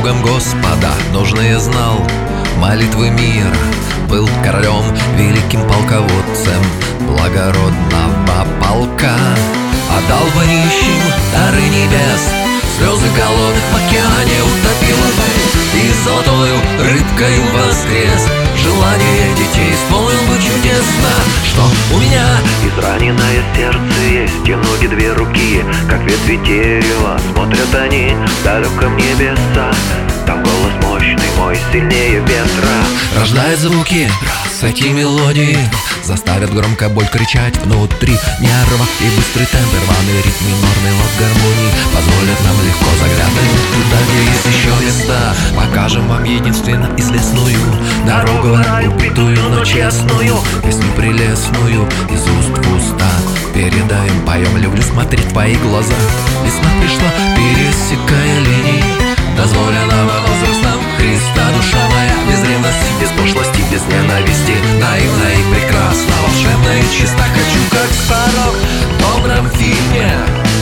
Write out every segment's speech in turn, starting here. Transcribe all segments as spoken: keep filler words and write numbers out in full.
другом Господа нужное знал, молитвы мира, был королем, великим полководцем благородного полка. Отдал бы нищим дары небес, слезы голодных в океане утопил бы, и золотою рыбкою воскрес. Желание детей исполнил бы чудесно, что у меня израненное сердце есть, и ноги две руки, как ветви дерева. Смотрят они в далеком небеса, там голос мощный мой сильнее ветра. Рождает звуки эти мелодии, заставят громко боль кричать внутри нерва. И быстрый темп, рваный ритм, минорный лад гармонии позволят нам легко заглянуть туда, где есть еще места. Покажем вам единственно известную дорогу, убитую, но честную, песню прелестную из уст в уста передаем, поем. Люблю смотреть в твои глаза. Весна пришла, пересекая линии дозволенного возрастом Христа. Душа моя без ревности, без пошлости, без ненависти, наивна и прекрасна, волшебна и чиста. Хочу, как старок в добром фильме,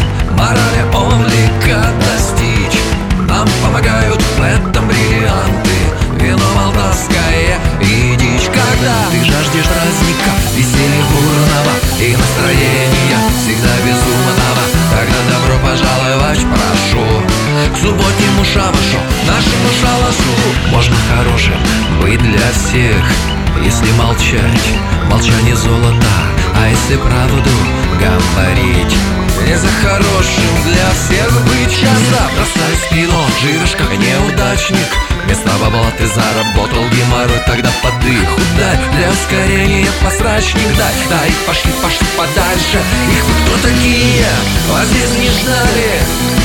морали облика достичь. Нам помогают в этом бриллианты, вино молдавское и дичь. Когда ты жаждешь праздника, веселья бурного и настроения всегда безумного, тогда добро пожаловать прошу к субботнему шабашу, нашему шалашу. Можно хорошим быть для всех, если молчать, молчание золото. А если правду говорить, не за хорошим для всех быть. Часто бросай спину, живешь как неудачник, вместо бабла ты заработал геморрой. Тогда подых удай, для ускорения посрачник дай. Дай, пошли, пошли подальше. Их вы кто такие? Вас здесь не ждали.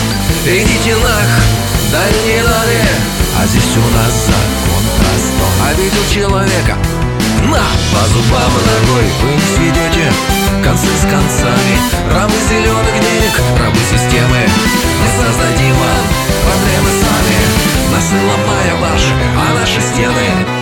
Идите нах, дальние дали. А здесь у нас закон простой. Обидел человека, на, по зубам ногой. Вы не сведете концы с концами, рабы зеленых денег, рабы системы. Мы создадим вам проблемы сами, нас не ломая ваши, а наши стены.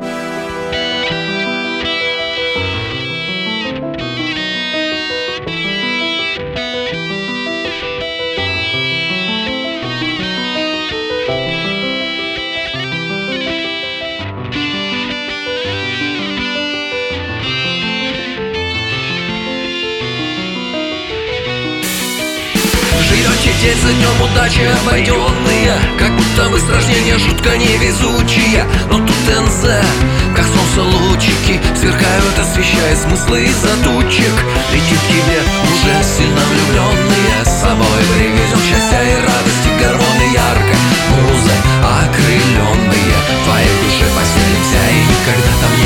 Живете день за днем, удачи обойденные, как будто вы с рождения жутко невезучие. Но тут эн зэ, как солнце лучики, сверкают, освещая смыслы из-за тучек. Летит к тебе уже сильно влюбленные, с собой привезем счастья и радости, гормоны яркой музой окрыленные. В твоей душе поселимся и никогда там не